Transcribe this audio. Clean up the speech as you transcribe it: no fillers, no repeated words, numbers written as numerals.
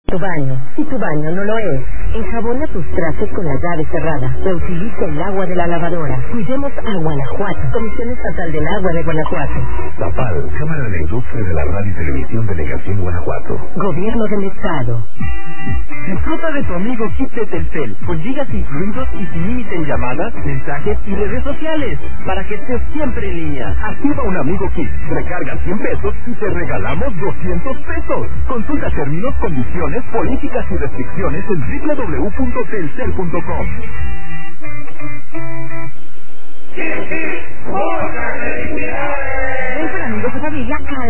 Tu baño. Si tu baño no lo es, enjabona tus trastes con la llave cerrada. Reutiliza el agua de la lavadora. Cuidemos a Guanajuato. Comisión Estatal del Agua de Guanajuato. Zapal, Cámara de Industria de la Radio y Televisión Delegación Guanajuato. Gobierno del Estado. Disfruta de tu amigo Kit de Telcel, con gigas incluidos y sin límite en llamadas, mensajes y redes sociales, para que estés siempre en línea. Activa un amigo Kit, recarga 100 pesos y te regalamos 200 pesos. Consulta términos, condiciones, políticas y restricciones en www.telcel.com. ¡Muchas felicidades! Ven con amigos de familia